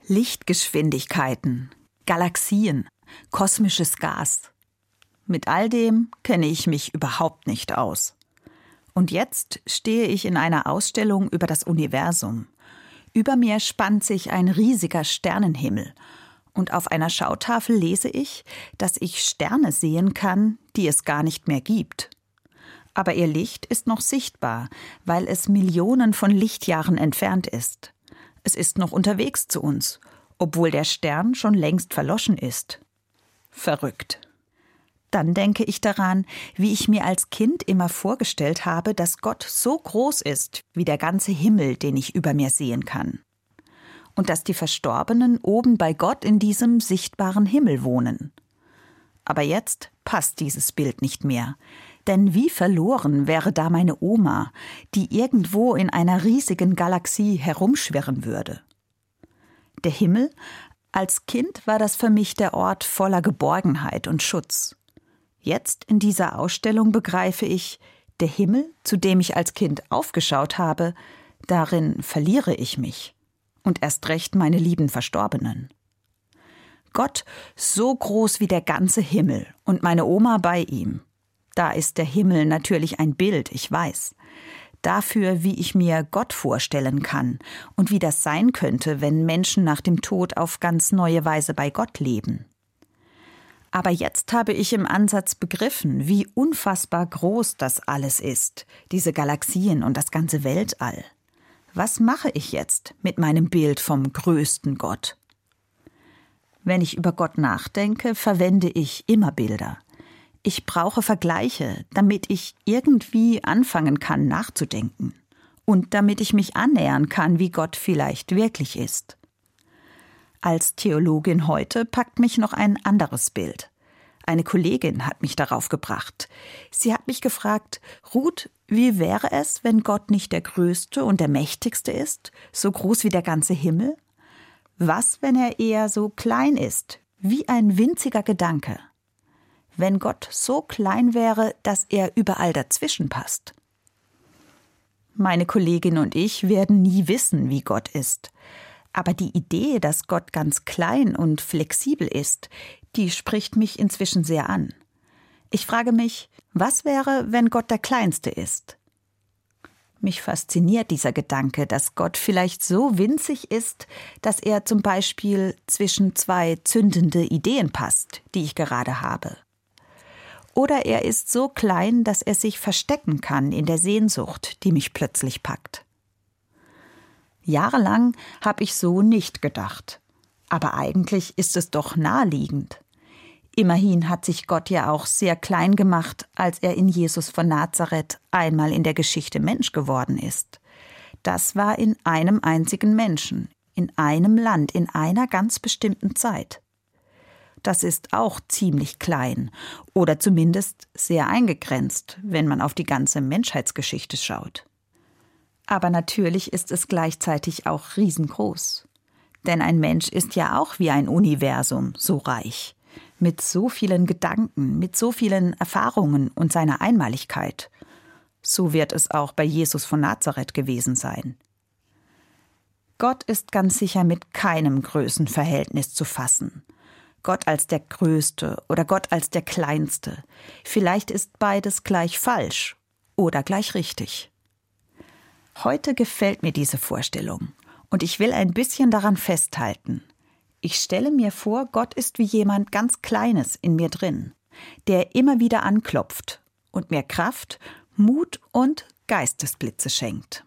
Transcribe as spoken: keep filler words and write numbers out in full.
Lichtgeschwindigkeiten, Galaxien, kosmisches Gas. Mit all dem kenne ich mich überhaupt nicht aus. Und jetzt stehe ich in einer Ausstellung über das Universum. Über mir spannt sich ein riesiger Sternenhimmel. Und auf einer Schautafel lese ich, dass ich Sterne sehen kann, die es gar nicht mehr gibt. Aber ihr Licht ist noch sichtbar, weil es Millionen von Lichtjahren entfernt ist. Es ist noch unterwegs zu uns, obwohl der Stern schon längst verloschen ist. Verrückt. Dann denke ich daran, wie ich mir als Kind immer vorgestellt habe, dass Gott so groß ist wie der ganze Himmel, den ich über mir sehen kann. Und dass die Verstorbenen oben bei Gott in diesem sichtbaren Himmel wohnen. Aber jetzt passt dieses Bild nicht mehr. Denn wie verloren wäre da meine Oma, die irgendwo in einer riesigen Galaxie herumschwirren würde. Der Himmel? Als Kind war das für mich der Ort voller Geborgenheit und Schutz. Jetzt in dieser Ausstellung begreife ich, der Himmel, zu dem ich als Kind aufgeschaut habe, darin verliere ich mich. Und erst recht meine lieben Verstorbenen. Gott so groß wie der ganze Himmel und meine Oma bei ihm. Da ist der Himmel natürlich ein Bild, ich weiß. Dafür, wie ich mir Gott vorstellen kann und wie das sein könnte, wenn Menschen nach dem Tod auf ganz neue Weise bei Gott leben. Aber jetzt habe ich im Ansatz begriffen, wie unfassbar groß das alles ist, diese Galaxien und das ganze Weltall. Was mache ich jetzt mit meinem Bild vom größten Gott? Wenn ich über Gott nachdenke, verwende ich immer Bilder. Ich brauche Vergleiche, damit ich irgendwie anfangen kann, nachzudenken. Und damit ich mich annähern kann, wie Gott vielleicht wirklich ist. Als Theologin heute packt mich noch ein anderes Bild. Eine Kollegin hat mich darauf gebracht. Sie hat mich gefragt, Ruth, wie wäre es, wenn Gott nicht der Größte und der Mächtigste ist, so groß wie der ganze Himmel? Was, wenn er eher so klein ist, wie ein winziger Gedanke? Wenn Gott so klein wäre, dass er überall dazwischen passt. Meine Kollegin und ich werden nie wissen, wie Gott ist. Aber die Idee, dass Gott ganz klein und flexibel ist, die spricht mich inzwischen sehr an. Ich frage mich, was wäre, wenn Gott der Kleinste ist? Mich fasziniert dieser Gedanke, dass Gott vielleicht so winzig ist, dass er zum Beispiel zwischen zwei zündende Ideen passt, die ich gerade habe. Oder er ist so klein, dass er sich verstecken kann in der Sehnsucht, die mich plötzlich packt. Jahrelang habe ich so nicht gedacht. Aber eigentlich ist es doch naheliegend. Immerhin hat sich Gott ja auch sehr klein gemacht, als er in Jesus von Nazareth einmal in der Geschichte Mensch geworden ist. Das war in einem einzigen Menschen, in einem Land, in einer ganz bestimmten Zeit. Das ist auch ziemlich klein oder zumindest sehr eingegrenzt, wenn man auf die ganze Menschheitsgeschichte schaut. Aber natürlich ist es gleichzeitig auch riesengroß. Denn ein Mensch ist ja auch wie ein Universum, so reich, mit so vielen Gedanken, mit so vielen Erfahrungen und seiner Einmaligkeit. So wird es auch bei Jesus von Nazareth gewesen sein. Gott ist ganz sicher mit keinem Größenverhältnis zu fassen. Gott als der Größte oder Gott als der Kleinste. Vielleicht ist beides gleich falsch oder gleich richtig. Heute gefällt mir diese Vorstellung und ich will ein bisschen daran festhalten. Ich stelle mir vor, Gott ist wie jemand ganz Kleines in mir drin, der immer wieder anklopft und mir Kraft, Mut und Geistesblitze schenkt.